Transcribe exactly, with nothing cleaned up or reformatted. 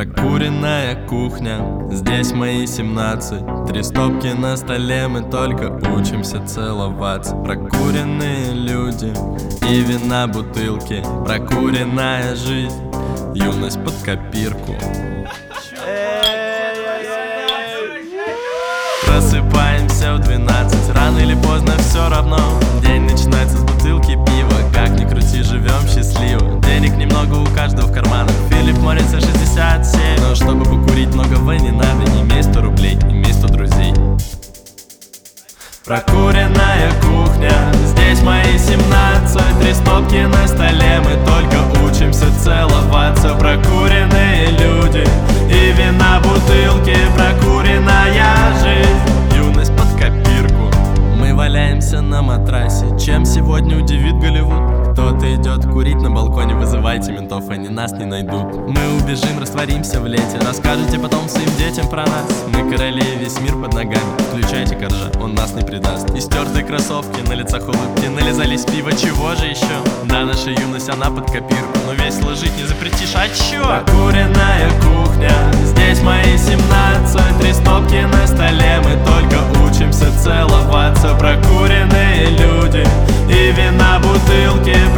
Прокуренная кухня, здесь мои семнадцать. Три стопки на столе, мы только учимся целоваться. Прокуренные люди и вина бутылки. Прокуренная жизнь, юность под копирку. Просыпаемся в двенадцать, рано или поздно все равно. День начинается с бутылки пива, как ни крути, живем счастливо. Денег немного у каждого в карманах, Филипп Морриса шестьдесят семь. Но чтобы покурить многого не надо, имей сто рублей, имей сто друзей. Прокуренная кухня, здесь мои семнадцать. Три стопки на столе, мы только учимся целоваться. Прокуренные люди и вина бутылки. Прокуренная жизнь, юность под копирку. Мы валяемся на матрасе, чем сегодня удивит Голливуд. Кто-то идет курить на балконе, вызывайте ментов, они нас не найдут. Мы убежим, растворимся в лете, расскажете потом своим детям про нас. Мы короли, весь мир под ногами, включайте коржа, он нас не предаст. Истертые кроссовки, на лицах улыбки, нализались пива, чего же еще? Да, наша юность, она под копирку, но весело жить не запретишь, а чё? Прокуренная кухня, здесь мои семнадцать. Три стопки на столе, мы только учимся целоваться. Прокуренные люди и вина бутылки.